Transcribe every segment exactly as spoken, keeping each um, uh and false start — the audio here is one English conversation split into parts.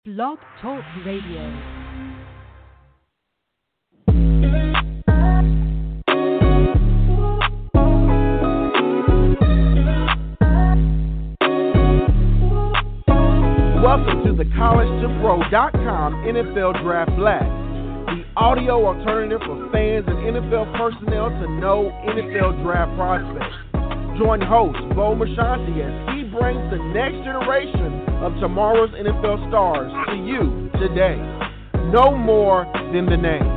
Blog Talk Radio. Welcome to the college to pro dot com N F L Draft Blast, the audio alternative for fans and N F L personnel to know N F L draft prospects. Join host Bo Marchionte as he brings the next generation of tomorrow's N F L stars to you today. No more than the name.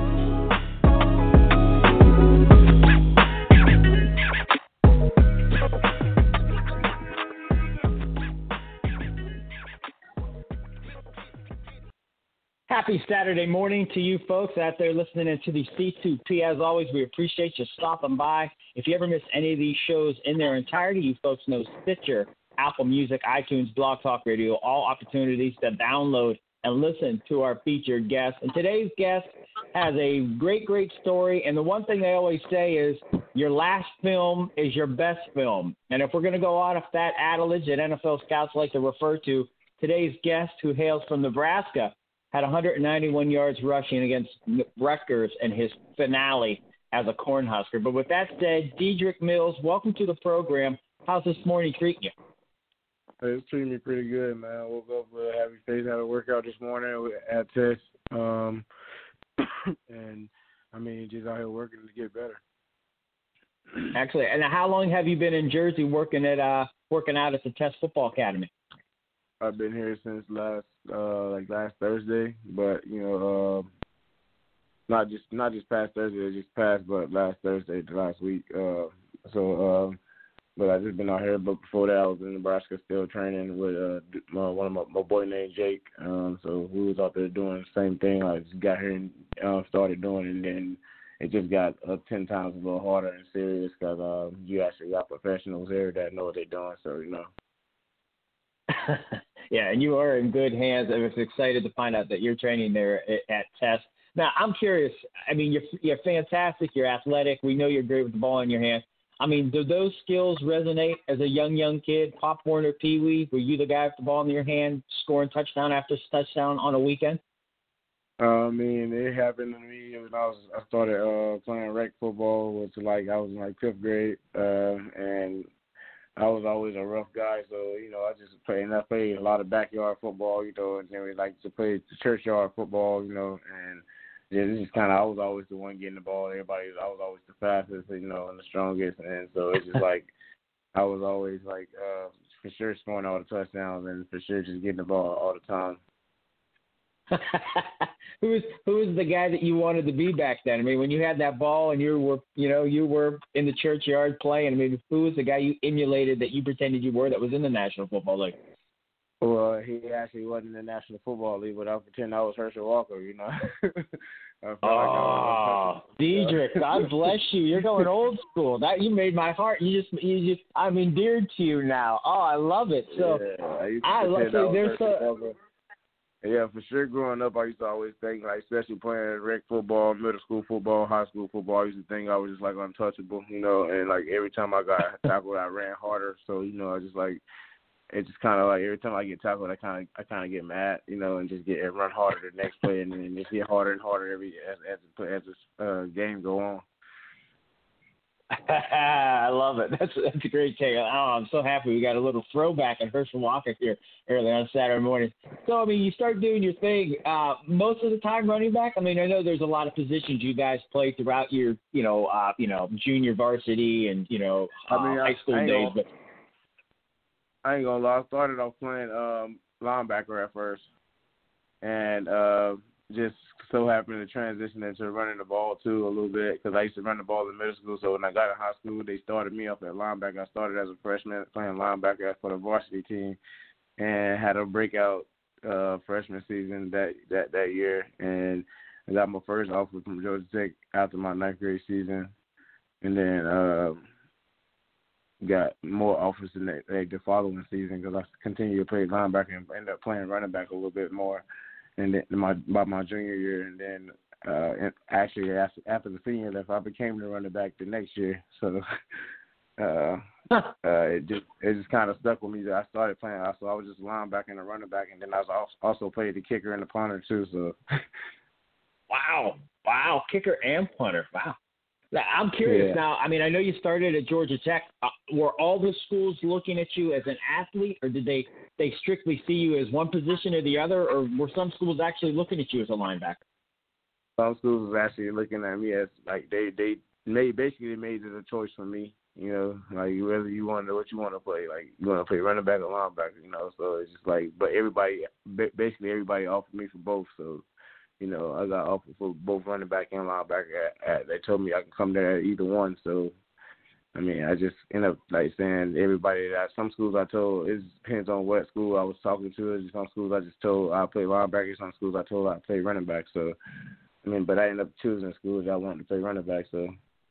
Happy Saturday morning to you folks out there listening into the C two P. As always, we appreciate you stopping by. If you ever miss any of these shows in their entirety, you folks know Stitcher, Apple Music, iTunes, Blog Talk Radio, all opportunities to download and listen to our featured guest. And today's guest has a great, great story. And the one thing they always say is your last film is your best film. And if we're going to go out of that adage that N F L scouts like to refer to, today's guest, who hails from Nebraska, had one hundred ninety-one yards rushing against Rutgers in his finale as a Cornhusker. But with that said, Dedrick Mills, welcome to the program. How's this morning treating you? Hey, it's treating me pretty good, man. I woke up with a happy face, had a workout this morning at test. Um, and, I mean, just out here working to get better. Excellent. And how long have you been in Jersey working at uh, working out at the Test Football Academy? I've been here since last uh, like last Thursday, but you know, uh, not just not just past Thursday, just past, but last Thursday, the last week. Uh, so, uh, but I just been out here. But before that, I was in Nebraska still training with uh, my, one of my, my boy named Jake. Um, so we was out there doing the same thing. I just got here and uh, started doing it, and then it just got uh, ten times a little harder and serious because uh, you actually got professionals here that know what they're doing. So you know. Yeah, and you are in good hands. I was excited to find out that you're training there at, at Test. Now, I'm curious. I mean, you're, you're fantastic. You're athletic. We know you're great with the ball in your hand. I mean, do those skills resonate as a young, young kid? Pop Warner, Pee Wee, were you the guy with the ball in your hand, scoring touchdown after touchdown on a weekend? Uh, I mean, it happened to me when I was I started uh, playing rec football, which like I was in like fifth grade, uh, and I was always a rough guy, so, you know, I just played, and I played a lot of backyard football, you know, and then we like to play churchyard football, you know, and yeah, this is kind of, I was always the one getting the ball. Everybody, I was always the fastest, you know, and the strongest, and so it's just like, I was always like, uh, for sure scoring all the touchdowns and for sure just getting the ball all the time. who was who was the guy that you wanted to be back then? I mean, when you had that ball and you were, you know, you were in the churchyard playing. I mean, who was the guy you emulated that you pretended you were that was in the National Football League? Well, he actually wasn't in the National Football League, but I pretend I was Herschel Walker, you know. I oh, like Dedrick, God bless you. You're going old school. That you made my heart. You just, you just, I'm endeared to you now. Oh, I love it. So yeah, I, I love it. There's so. Yeah, for sure. Growing up, I used to always think, like, especially playing rec football, middle school football, high school football, I used to think I was just, like, untouchable, you know, and, like, every time I got tackled, I ran harder. So, you know, I just, like, it just kind of, like, every time I get tackled, I kind of I kind of get mad, you know, and just get run harder the next play, and then just get harder and harder every as as the, as the uh, game go on. I love it. That's that's a great take. Oh, I'm so happy we got a little throwback at Herschel Walker here early on Saturday morning. So, I mean, you start doing your thing. Uh, most of the time running back, I mean, I know there's a lot of positions you guys play throughout your, you know, uh, you know, junior varsity and, you know, uh, I mean, high school I days. Gonna, but I ain't going to lie. I started off playing um, linebacker at first. And uh, just so happened to transition into running the ball, too, a little bit, because I used to run the ball in middle school. So when I got in high school, they started me off at linebacker. I started as a freshman playing linebacker for the varsity team and had a breakout uh, freshman season that, that, that year. And I got my first offer from Georgia Tech after my ninth grade season. And then uh, got more offers in the, the following season because I continued to play linebacker and ended up playing running back a little bit more. And then my by my junior year, and then uh, and actually after, after the senior left, I became the running back the next year. So uh, uh, it just it just kind of stuck with me. That I started playing. So I was just linebacker and a running back, and then I was also played the kicker and the punter too. So. Wow, wow, kicker and punter. Wow. I'm curious yeah. now. I mean, I know you started at Georgia Tech. Uh, were all the schools looking at you as an athlete, or did they, they strictly see you as one position or the other, or were some schools actually looking at you as a linebacker? Some schools was actually looking at me as like they they made basically they made it a choice for me. You know, like whether you want to what you want to play, like you want to play running back or linebacker. You know, so it's just like, but everybody basically everybody offered me for both. So. You know, I got offered for both running back and linebacker. At, at, they told me I could come there at either one. So, I mean, I just end up like saying everybody that some schools I told it depends on what school I was talking to. Some schools I just told I play linebacker. Some schools I told I play running back. So, I mean, but I ended up choosing schools I wanted to play running back. So.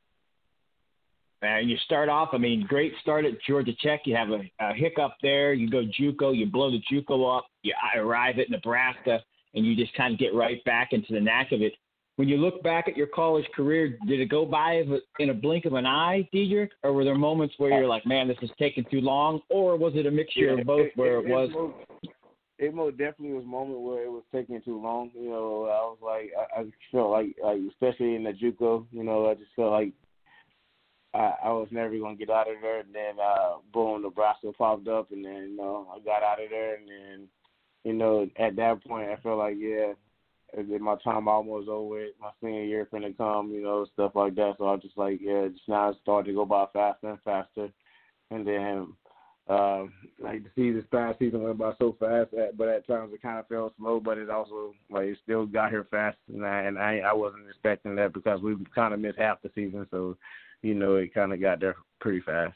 And you start off, I mean, great start at Georgia Tech. You have a, a hiccup there. You go JUCO. You blow the JUCO up. You arrive at Nebraska. And you just kind of get right back into the knack of it. When you look back at your college career, did it go by in a blink of an eye, Dedrick? Or were there moments where you're like, man, this is taking too long? Or was it a mixture yeah, of both it, where it, it was? It most, it most definitely was a moment where it was taking too long. You know, I was like, I, I felt like, like, especially in the JUCO, you know, I just felt like I, I was never going to get out of there. And then, uh, boom, Nebraska popped up. And then, you know, I got out of there. And then, you know, at that point, I felt like, yeah, my time almost over with. My senior year finna come, you know, stuff like that. So I was just like, yeah, just now it started to go by faster and faster. And then, uh, like, the season, this past season went by so fast, but at times it kind of felt slow, but it also, like, it still got here fast. And I, and I, I wasn't expecting that because we kind of missed half the season. So, you know, it kind of got there pretty fast.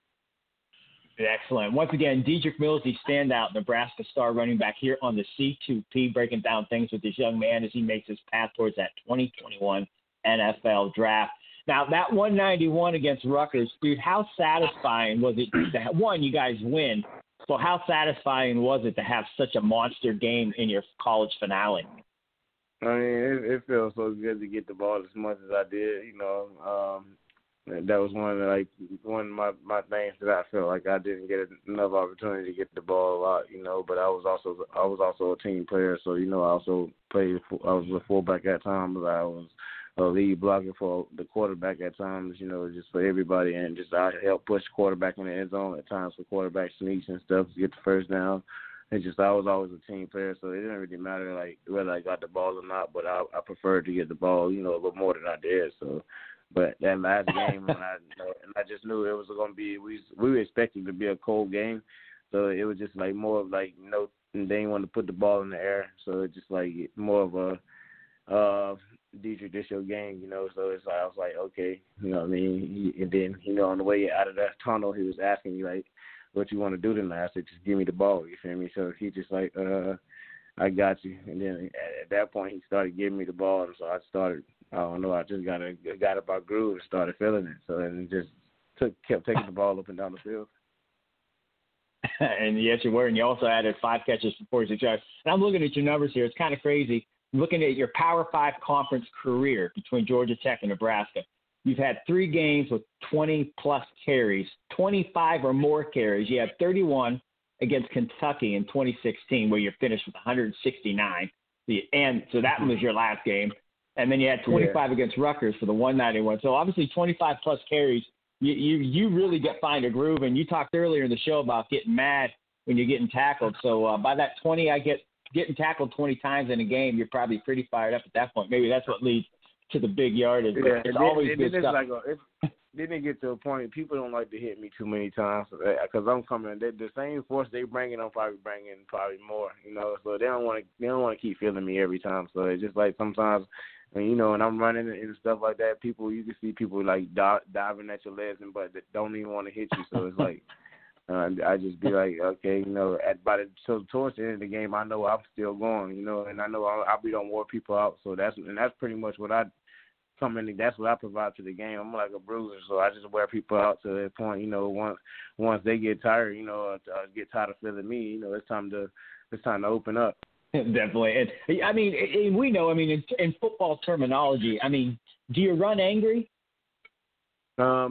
Excellent. Once again, Dedrick Mills, the standout Nebraska star running back here on the C two P, breaking down things with this young man as he makes his path towards that twenty twenty-one N F L draft. Now, that one ninety-one against Rutgers, dude, how satisfying was it to have, one, you guys win, so how satisfying was it to have such a monster game in your college finale? I mean, it, it feels so good to get the ball as much as I did, you know. Um, That was one of the, like one of my, my things that I felt like I didn't get enough opportunity to get the ball a lot, you know. But I was also I was also a team player, so you know I also played. I was a fullback at times. I was a lead blocker for the quarterback at times, you know, just for everybody, and just I helped push the quarterback in the end zone at times for quarterback sneaks and stuff to get the first down. And just I was always a team player, so it didn't really matter like whether I got the ball or not. But I, I preferred to get the ball, you know, a little more than I did. So. But that last game, when I, and I just knew it was going to be, we we were expecting it to be a cold game. So it was just like more of like, you know, they didn't want to put the ball in the air. So it's just like more of a, uh, Dedrick, this your game, you know. So it's like, I was like, okay, you know what I mean? He, and then, you know, on the way out of that tunnel, he was asking me, like, what you want to do tonight? I said, just give me the ball, you feel me? So he just like, uh, I got you. And then at that point, he started giving me the ball, and so I started, I don't know, I just got a, got up our groove and started feeling it. So and it just took kept taking the ball up and down the field. And yes, you were, and you also added five catches for forty-six yards. And I'm looking at your numbers here. It's kind of crazy. Looking at your Power Five conference career between Georgia Tech and Nebraska, you've had three games with twenty-plus carries, twenty-five or more carries. You had thirty-one against Kentucky in twenty sixteen, where you finished with one hundred sixty-nine. And so that was your last game. And then you had twenty-five yeah. against Rutgers for the one ninety-one. So obviously twenty-five plus carries. You, you you really get find a groove. And you talked earlier in the show about getting mad when you're getting tackled. So uh, by that twenty, I get getting tackled twenty times in a game, you're probably pretty fired up at that point. Maybe that's what leads to the big yardage. Yeah, it's then, always then, good then stuff. Like a, it's, then it get to a point people don't like to hit me too many times because I'm coming. They, the same force they bringing, I'm probably bringing probably more. You know, so they don't want to they don't want to keep feeling me every time. So it's just like sometimes. And, you know, and I'm running and stuff like that, people, you can see people, like, di- diving at your legs, and but they don't even want to hit you. So it's like, uh, I just be like, okay, you know, at by the, so towards the end of the game, I know I'm still going, you know, and I know I'll, I'll be on more people out. So that's, and that's pretty much what I come in, that's what I provide to the game. I'm like a bruiser, so I just wear people out to that point, you know, once once they get tired, you know, uh, get tired of feeling me, you know, it's time to, it's time to open up. Definitely. And I mean, and we know, I mean, in, in football terminology, I mean, do you run angry? Um,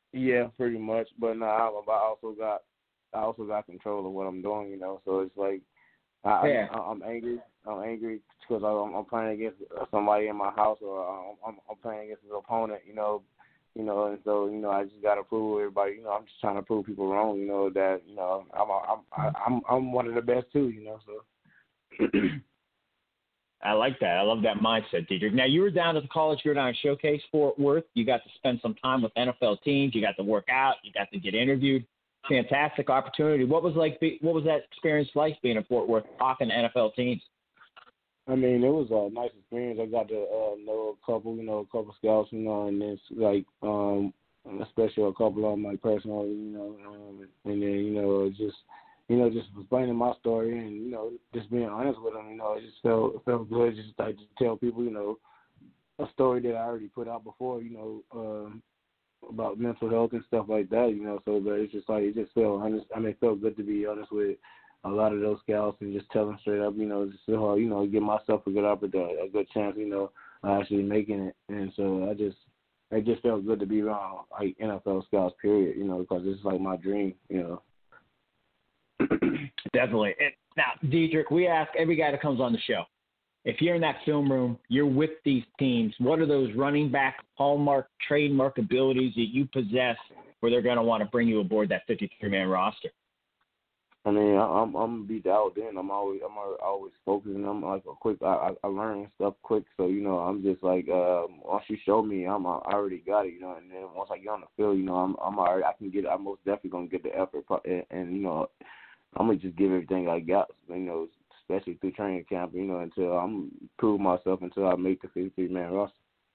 Yeah, pretty much. But no, I, I also got I also got control of what I'm doing, you know. So it's like I, Yeah. I I'm angry. I'm angry because I'm, I'm playing against somebody in my house, or I'm, I'm playing against an opponent, you know. You know, and so you know, I just gotta prove everybody. You know, I'm just trying to prove people wrong. You know that you know I'm I'm I'm I'm one of the best too. You know, so. I like that. I love that mindset, Dedrick. Now, you were down at the College Gridiron Showcase, Fort Worth. You got to spend some time with N F L teams. You got to work out. You got to get interviewed. Fantastic opportunity. What was like? What was that experience like being in Fort Worth, talking to N F L teams? I mean, it was a nice experience. I got to uh, know a couple, you know, a couple scouts, you know, and it's like, um, especially a couple of them, like personally, you know, um, and then you know, just. You know, just explaining my story and, you know, just being honest with them, you know, it just felt it felt good just like to tell people, you know, a story that I already put out before, you know, um, about mental health and stuff like that, you know, so but it's just like it just felt honest. I mean, it felt good to be honest with a lot of those scouts and just tell them straight up, you know, just so, you know, give myself a good opportunity, a good chance, you know, actually making it. And so I just it just felt good to be around like N F L scouts, period, you know, because it's like my dream, you know. Definitely. And now, Dedrick, we ask every guy that comes on the show, if you're in that film room, you're with these teams, what are those running back hallmark, trademark abilities that you possess where they're going to want to bring you aboard that fifty-three man roster? I mean, I, I'm I'm gonna be dialed in. I'm always I'm always focusing. I'm like a quick. I I learn stuff quick, so you know I'm just like um, once you show me, I'm I already got it, you know. And then once I get on the field, you know, I'm I'm already I can get. I'm most definitely gonna get the effort, and, and you know. I'm gonna just give everything I got, you know, especially through training camp, you know, until I'm prove myself until I make the fifty-three man roster.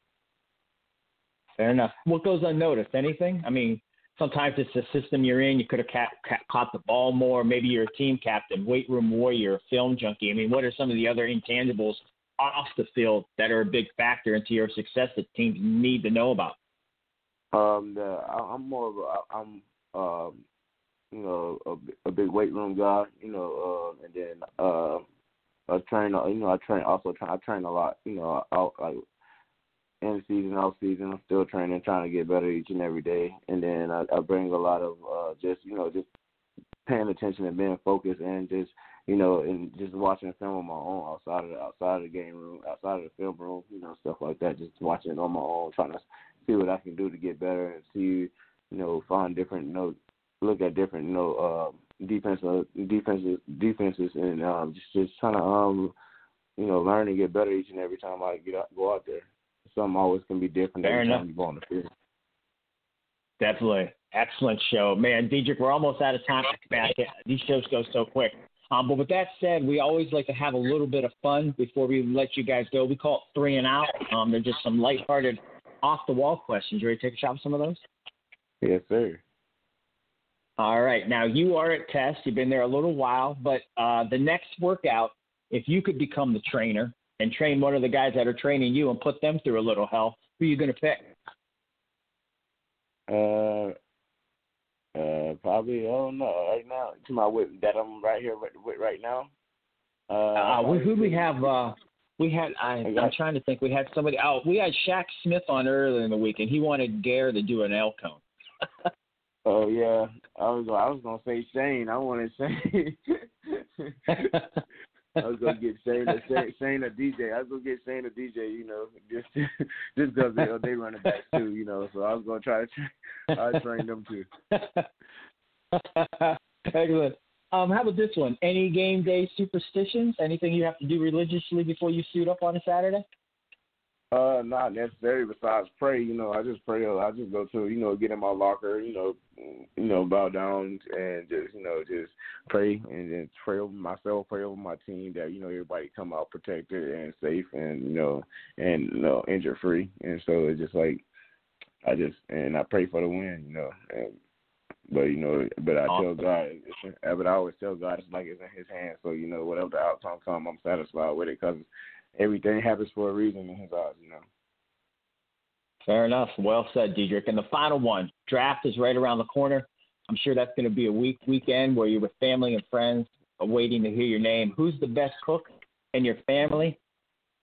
Fair enough. What goes unnoticed? Anything? I mean, sometimes it's the system you're in. You could have ca- ca- caught the ball more. Maybe you're a team captain, weight room warrior, film junkie. I mean, what are some of the other intangibles off the field that are a big factor into your success that teams need to know about? Um, the, I, I'm more of a, I'm, um, you know, a, a big weight room guy, you know, uh, and then uh, I train, you know, I train also train, I train a lot, you know, out like in season, off season. I'm still training, trying to get better each and every day, and then I, I bring a lot of uh, just, you know, just paying attention and being focused, and just, you know, and just watching film on my own outside of the, outside of the game room, outside of the film room, you know, stuff like that. Just watching it on my own, trying to see what I can do to get better and see, you know, find different, you know. Look at different, you know, uh, defensive defenses, defenses, and um, just just trying to, um, you know, learn and get better each and every time I get out, go out there. Something always can be different Fair every enough. time you go on the field. Definitely, excellent show, man. Dedrick, we're almost out of time. These shows go so quick. Um, but with that said, we always like to have a little bit of fun before we let you guys go. We call it three and out. Um, they're just some lighthearted, off the wall questions. You ready to take a shot at some of those? Yes, sir. All right. Now, you are at Test. You've been there a little while, but uh, the next workout, if you could become the trainer and train one of the guys that are training you and put them through a little hell, who are you going to pick? Uh, uh, probably, I don't know. Right now, to my with that I'm right here with, with right now. Uh, Uh, who who we have? Uh, we had. I, I got, I'm trying to think. We had somebody. Oh, we had Shaq Smith on earlier in the week, and he wanted Gare to do an L cone. Oh yeah, I was I was gonna say Shane. I wanted Shane. I was gonna get Shane, Shane, Shane a D J. I was gonna get Shane a D J. You know, just just because they they running back too. You know, so I was gonna try to train, I train them too. Excellent. Um, how about this one? Any game day superstitions? Anything you have to do religiously before you suit up on a Saturday? Uh, not necessarily. Besides pray, you know, I just pray. I just go to, you know, get in my locker, you know, you know, bow down and just, you know, just pray and then pray over myself, pray over my team that, you know, everybody come out protected and safe and, you know, and you know, injury free. And so it's just like I just and I pray for the win, you know. And, but you know, but I Awesome. tell God, but I always tell God it's like it's in His hands. So you know, whatever the outcome comes, I'm satisfied with it because everything happens for a reason in His eyes, you know. Fair enough. Well said, Dedrick. And the final one, draft is right around the corner. I'm sure that's going to be a week weekend where you're with family and friends waiting to hear your name. Who's the best cook in your family?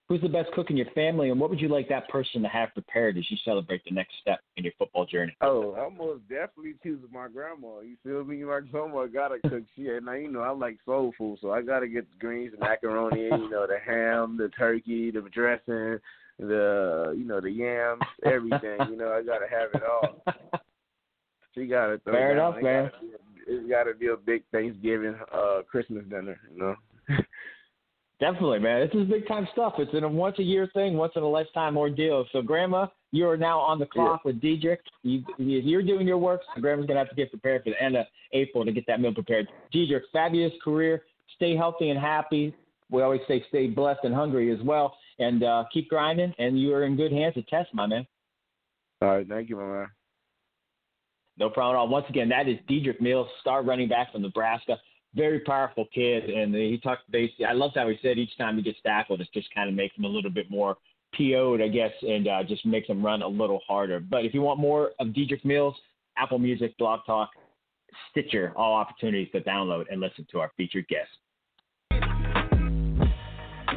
Who's the best cook in your family, and what would you like that person to have prepared as you celebrate the next step in your football journey? Oh, I'm most definitely choosing my grandma. You feel me? My grandma gotta cook shit. Now, you know, I like soul food, so I gotta get the greens, the macaroni, you know, the ham, the turkey, the dressing, the, you know, the yams, everything. You know, I gotta have it all. She gotta throw Fair it down. enough, man. It's gotta be a big Thanksgiving, uh, Christmas dinner, you know. Definitely, man. This is big time stuff. It's a once a year thing, once in a lifetime ordeal. So, Grandma, you are now on the clock yeah. with Diedrich. You, you're doing your work, so Grandma's gonna have to get prepared for the end of April to get that meal prepared. Diedrich, fabulous career. Stay healthy and happy. We always say stay blessed and hungry as well, and uh, keep grinding. And you are in good hands to test, my man. All right, thank you, my man. No problem at all. Once again, that is Diedrich Mills, star running back from Nebraska. Very powerful kid, and he talked basically. I loved how he said each time he gets tackled, it just kind of makes him a little bit more P O'd, I guess, and uh, just makes him run a little harder. But if you want more of Diedrich Mills, Apple Music, Blog Talk, Stitcher, all opportunities to download and listen to our featured guests.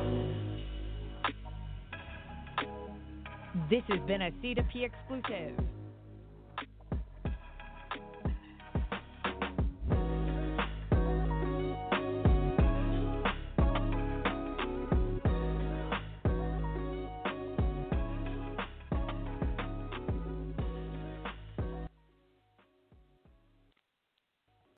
This has been a C two P exclusive.